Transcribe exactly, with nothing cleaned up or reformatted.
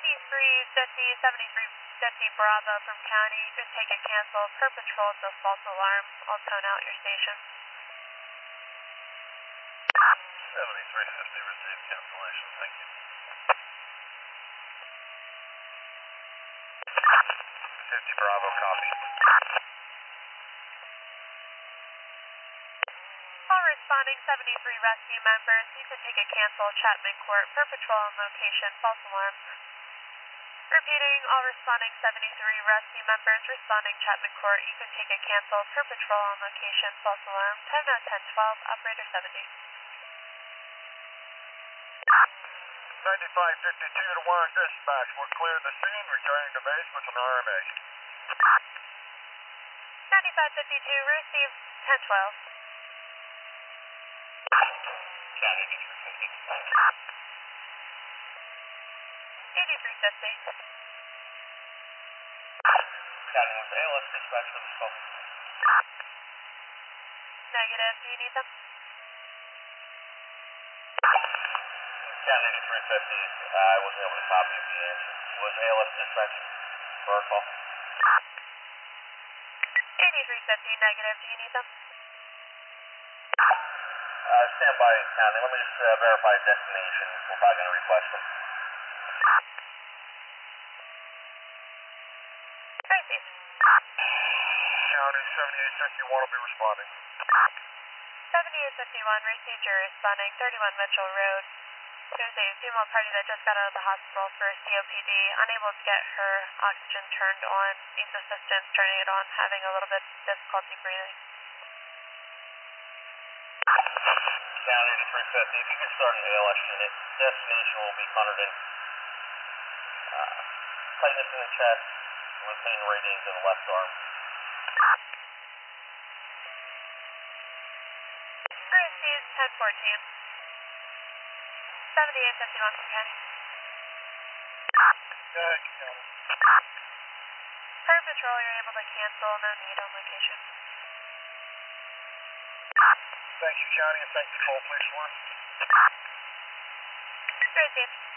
seventy-three fifty, seventy-three fifty Bravo from County. You can take a cancel per patrol to false alarm. I'll tone out your station. seventy-three fifty, received cancellation, thank you. fifty Bravo, copy. All responding seventy-three rescue members, you can take a cancel Chapman Court per patrol and location, false alarm. Repeating, all responding seventy-three rescue members responding Chapman Court, you can take a cancel per patrol on location, false alarm. Time now ten twelve, operator seventy. ninety-five fifty-two to Warren Dispatch, we're cleared the scene, returning to base with an R M A. ninety-five fifty-two, received ten twelve. County eighty-three fifty. eighty-three fifty. County with A L S dispatch for the smoke. Negative, do you need them? County eighty-three fifty, I wasn't able to copy the answer. Was A L S dispatch for our call? eighty-three fifty, negative, do you need them? Uh, stand by, County. Let me just uh, verify destination. We're probably going to request them. Received. County seventy-eight fifty-one will be responding. seventy-eight fifty-one, received, you're responding, thirty-one Mitchell Road. There's a female party that just got out of the hospital for C O P D, unable to get her oxygen turned on, needs assistance turning it on, having a little bit of difficulty breathing. County eighty-three fifty, if you could start an A L S unit, destination will be Hunterdon. Uh, tightness in the chest, with pain radiating to the left arm. Received, ten fourteen. seventy-eight fifty-one from County. Thank you, County. Per patrol, you're able to cancel, no need on location. Thank you, County, and thank you, Patrol Police Force. Received.